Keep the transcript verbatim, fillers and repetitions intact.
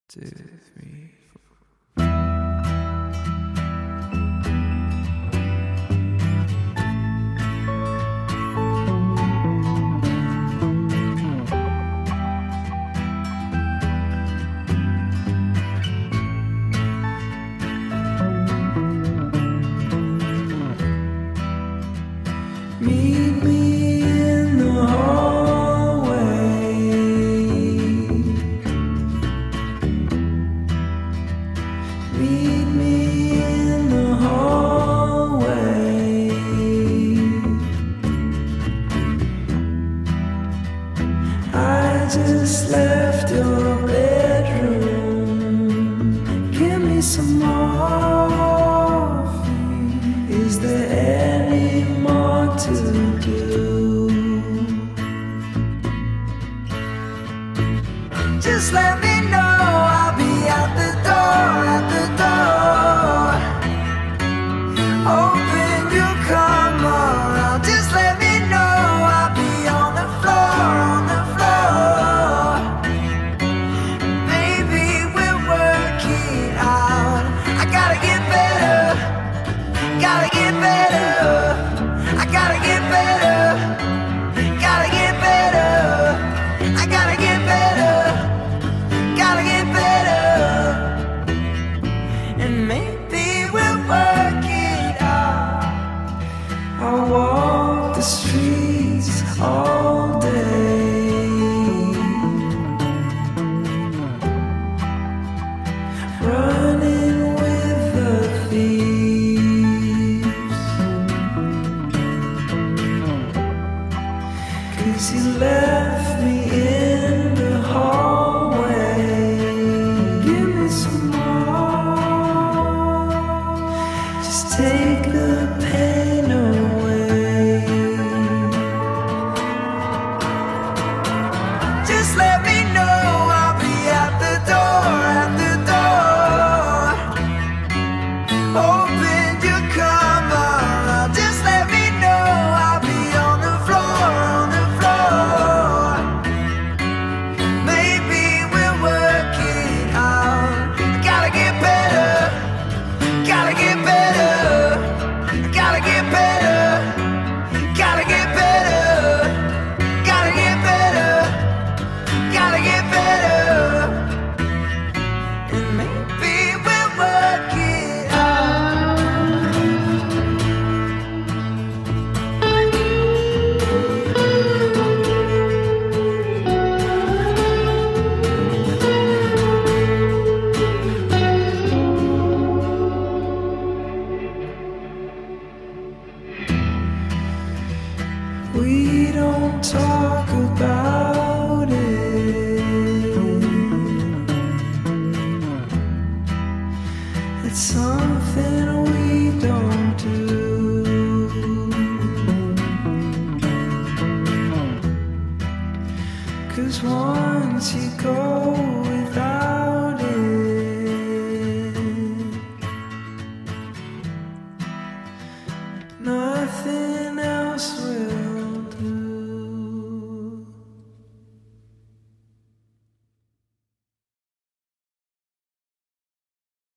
two, three, four. Meet me in the hallway. Meet me in the hallway. I just left your bedroom. Give me some morphine. Is there any more to do? Just let me know, I'll be at the door, at the door. Open your come around. Just let me know, I'll be on the floor, on the floor. Maybe we'll work it out. I gotta get better, gotta get better. I gotta get better, gotta get better. I gotta get better, gotta get better. And maybe we'll work it out. I walk the streets all day, running with the thieves. 'Cause you left me in the hallway. Give me some more. Just take the pain away. Just let me know, I'll be at the door, at the door. Open your come around. Just let me know, I'll be on the floor, on the floor. Maybe we'll work it out. Gotta get better, gotta get better. Gotta get better, gotta get better. Gotta get better, gotta get better. And maybe we'll work it out. We don't talk about it. It's something we don't do. 'Cause one